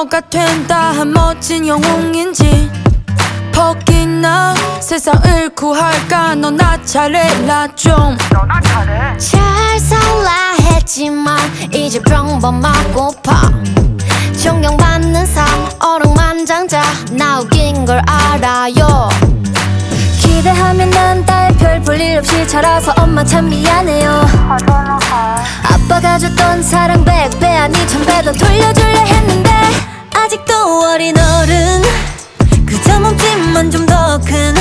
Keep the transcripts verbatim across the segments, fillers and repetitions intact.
뭐가 된다 한 멋진 영웅인지 포기나 세상을 구할까 너 나 잘해라 좀. 잘 살라 했지만 이제 평범하고파 존경받는 삶 어루만장자 나 웃긴 걸 알아요. 기대하면 난 딸 별 볼 일 없이 자라서 엄마 참 미안해요. 아빠가 줬던 사랑 백 배 아니 천 배 더 돌려줄래 했는데 아직도 어린 어른 그저 몸집만 좀 더 큰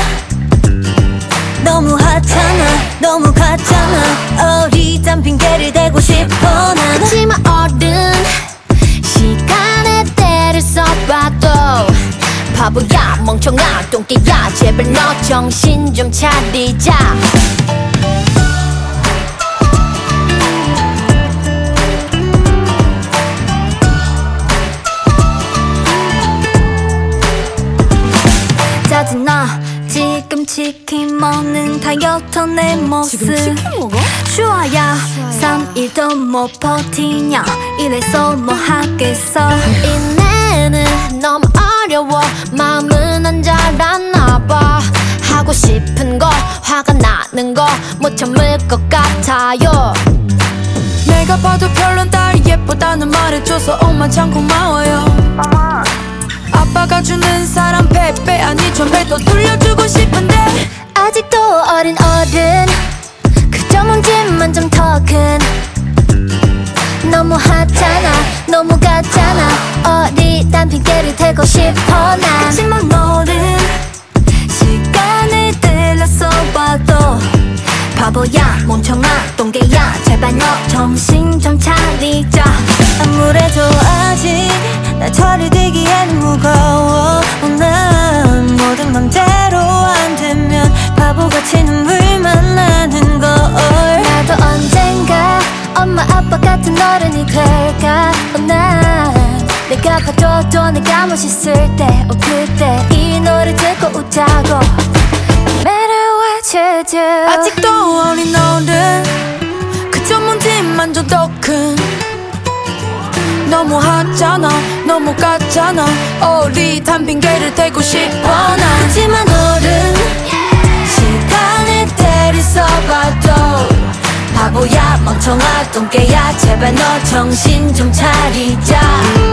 너무 하찮아 너무 같잖아 어리단 핑계를 대고 싶어 난. 하지만 어른 시간의 때를 써봐도 바보야 멍청아 똥개야 제발 너 정신 좀 차리자. 짜증나 지금 치킨 먹는 다이어터 내 모습. 지금 치킨 먹어? 슈아야 삼 일도 못 버티냐 이래서 뭐 하겠어. 인내는 너무 어려워 마음은 안 자랐나 봐. 하고 싶은 거 화가 나는 거 못 참을 것 같아요. 내가 봐도 별론 딸 예쁘다는 말해줘서 엄마 참 고마워요. 아빠가 주는 사랑 백 배 아니 천 배 더 돌려주고 싶은데 아직도 어린 어른 그저 몸집만 좀 더 큰 너무 하찮아 너무 같잖아 어리단 핑계를 대고 싶어 난. 하지만 어른 시간을 들여서 봐도 바보야 멍청아 똥개야 제발 너 정신 좀 차리자. 아무래도 아직 날 처리되기에는 무거워. 난 모든 맘대로 안 되면 바보같이 눈물만 나는 걸. 나도 언젠가 엄마 아빠 같은 어른이 될까. 어, 난 내가 봐도 내가 멋있을 때 어, 그때 이 노래 듣고 웃자고 Matter what you do. 아직도 어린 어른 그저 몸집만 좀 더 큰 너무 하찮아 너무 같잖아 어리단 핑계를 대고 싶어 난. 하지만 어른 시간을 때려서봐도 바보야 멍청아 똥개야 제발 너 정신 좀 차리자.